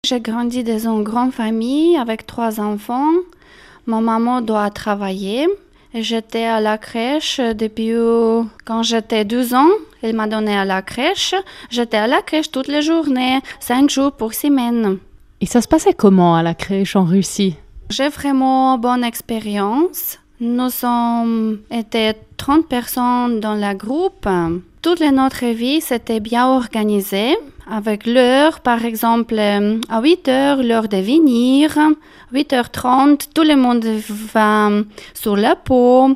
J'ai grandi dans une grande famille avec 3 enfants. Ma maman doit travailler. J'étais à la crèche depuis quand j'étais 12 ans. Elle m'a donné à la crèche. J'étais à la crèche toutes les journées, 5 jours pour semaine. Et ça se passait comment à la crèche en Russie? J'ai vraiment bonne expérience. Nous sommes été 30 personnes dans le groupe. Toute notre vie, c'était bien organisé. Avec l'heure, par exemple, à 8 heures, l'heure de venir. 8h30, tout le monde va sur la peau.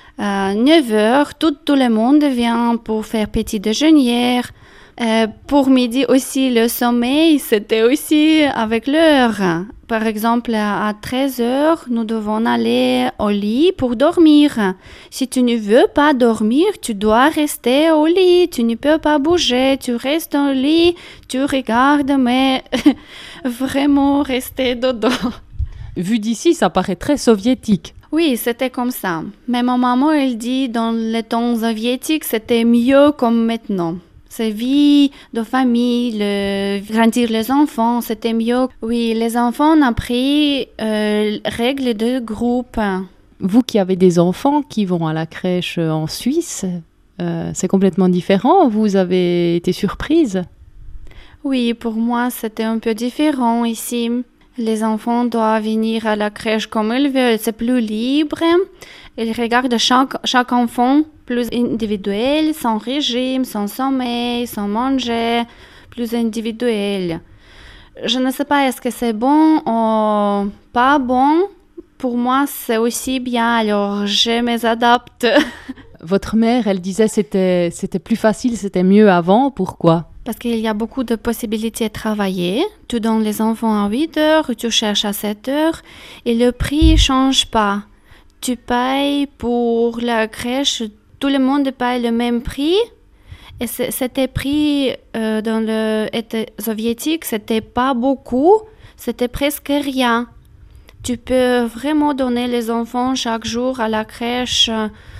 9 heures, tout le monde vient pour faire petit déjeuner. Pour midi aussi, le sommeil, c'était aussi avec l'heure. Par exemple, à 13 heures, nous devons aller au lit pour dormir. Si tu ne veux pas dormir, tu dois rester au lit. Tu ne peux pas bouger. Tu restes au lit, tu regardes, mais vraiment rester dedans. Vu d'ici, ça paraît très soviétique. Oui, c'était comme ça. Mais ma maman, elle dit, dans les temps soviétiques, c'était mieux comme maintenant. C'est vie de famille, grandir les enfants, c'était mieux. Oui, les enfants ont appris règles de groupe. Vous qui avez des enfants qui vont à la crèche en Suisse, c'est complètement différent. Vous avez été surprise? Oui, pour moi, c'était un peu différent ici. Les enfants doivent venir à la crèche comme ils veulent, c'est plus libre. Ils regardent chaque enfant plus individuel, sans régime, sans sommeil, sans manger, plus individuel. Je ne sais pas est-ce que c'est bon ou pas bon. Pour moi, c'est aussi bien, alors je m'adapte. Votre mère, elle disait que c'était plus facile, c'était mieux avant. Pourquoi? Parce qu'il y a beaucoup de possibilités de travailler. Tu donnes les enfants à 8 heures, tu cherches à 7 heures et le prix ne change pas. Tu payes pour la crèche, tout le monde paye le même prix. Et c'était prix dans l'État soviétique, c'était pas beaucoup, c'était presque rien. Tu peux vraiment donner les enfants chaque jour à la crèche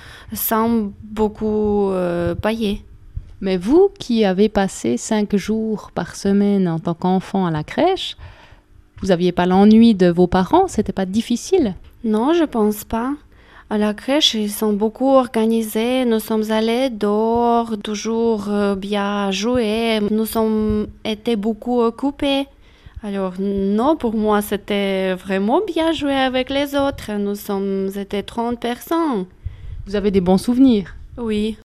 sans beaucoup payer. Mais vous qui avez passé 5 jours par semaine en tant qu'enfant à la crèche, vous n'aviez pas l'ennui de vos parents? C'était pas difficile? Non, je pense pas. À la crèche, ils sont beaucoup organisés. Nous sommes allés dehors, toujours bien jouer. Nous sommes été beaucoup occupés. Alors non, pour moi, c'était vraiment bien jouer avec les autres. Nous sommes été 30 personnes. Vous avez des bons souvenirs? Oui.